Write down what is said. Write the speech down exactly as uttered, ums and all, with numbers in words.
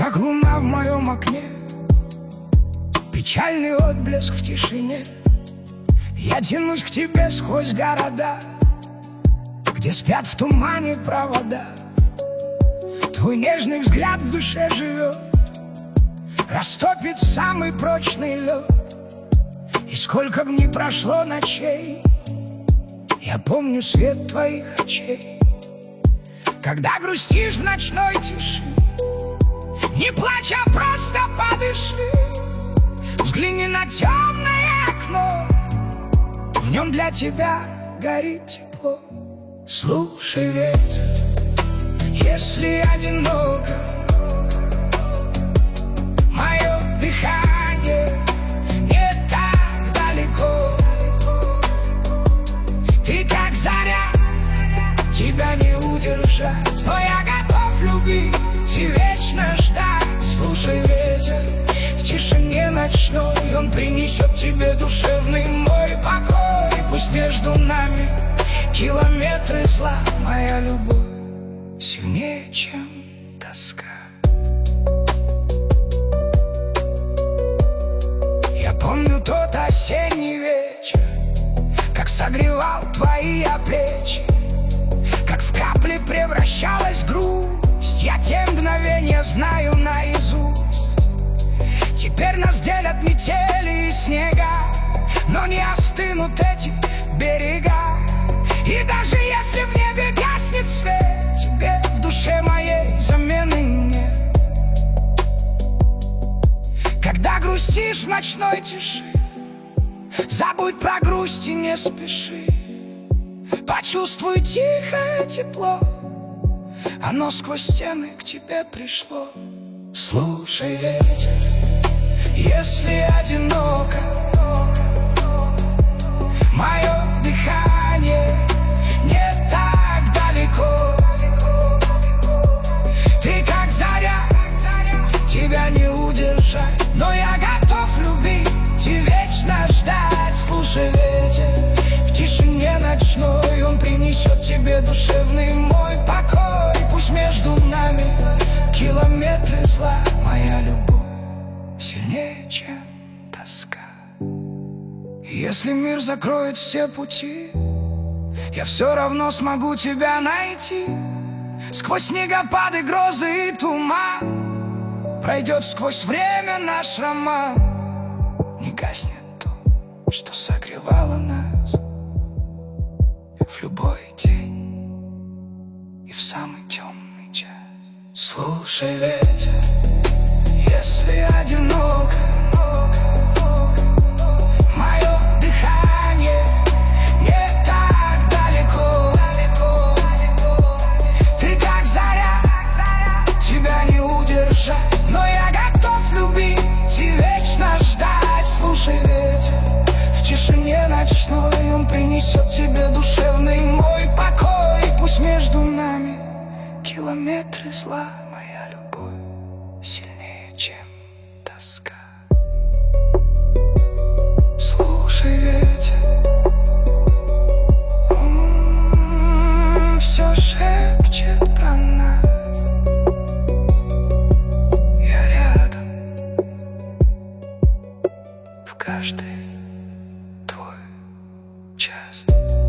как луна в моем окне, печальный отблеск в тишине. Я тянусь к тебе сквозь города, где спят в тумане провода. Твой нежный взгляд в душе живет, растопит самый прочный лед. И сколько б ни прошло ночей, я помню свет твоих очей. Когда грустишь в ночной тиши, не плачь, а просто подыши. Взгляни на темное окно, в нем для тебя горит тепло. Слушай ветер, если одиноко, мое дыхание не так далеко. Ты как заря, тебя не удержать, но я готов любить и вечно ждать. Слушай ветер, в тишине ночной, он принесет тебе душевный мой покой. И пусть между нами километры зла, моя любовь сильнее, чем тоска. Я помню тот осенний вечер, как согревал твои плечи, как в капли превращалась грусть. Я те мгновения знаю наизусть. Теперь нас делят метели и снега, но не остынут эти берега. И даже если в небе гаснет свет, тебе в душе моей замены нет. Когда грустишь в ночной тиши, забудь про грусть и не спеши. Почувствуй тихое тепло, оно сквозь стены к тебе пришло. Слушай ветер, если одиноко, мое дыхание не так далеко. Ты как заря, тебя не удержать, но я готов любить и вечно ждать. Слушай ветер, в тишине ночной, он принесет тебе душевный мой покой. Пусть между нами километры зла, моя любовь сильнее, чем тоска. Если мир закроет все пути, я все равно смогу тебя найти. Сквозь снегопады, грозы и туман пройдет сквозь время наш роман. Не гаснет то, что согревало нас в любой день и в самый темный час. Слушай ветер, если одиноко, мое дыхание не так далеко. Ты как заря, тебя не удержать, но я готов любить и вечно ждать. Слушай ветер, в тишине ночной, он принесет тебе душевный мой покой. Пусть между нами километры зла, моя любовь сильнее, чем тоска. Слушай ветер, м-м, все шепчет про нас. Я рядом в каждый твой час.